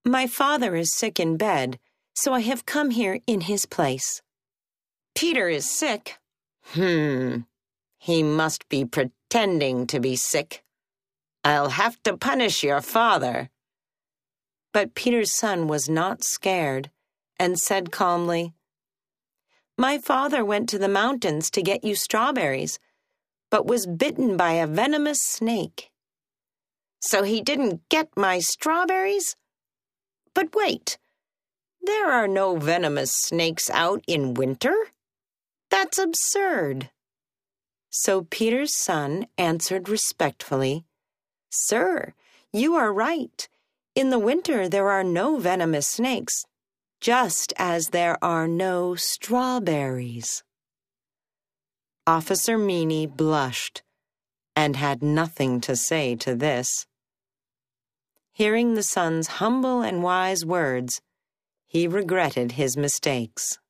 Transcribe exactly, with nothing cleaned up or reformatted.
My father is sick in bed, so I have come here in his place. Peter is sick? Hmm, he must be pretending to be sick. I'll have to punish your father. But Peter's son was not scared and said calmly, My father went to the mountains to get you strawberries, but was bitten by a venomous snake. So he didn't get my strawberries? But wait, there are no venomous snakes out in winter? That's absurd. So Peter's son answered respectfully, Sir, you are right. In the winter there are no venomous snakes, just as there are no strawberries. Officer Meany blushed and had nothing to say to this. Hearing the son's humble and wise words, he regretted his mistakes.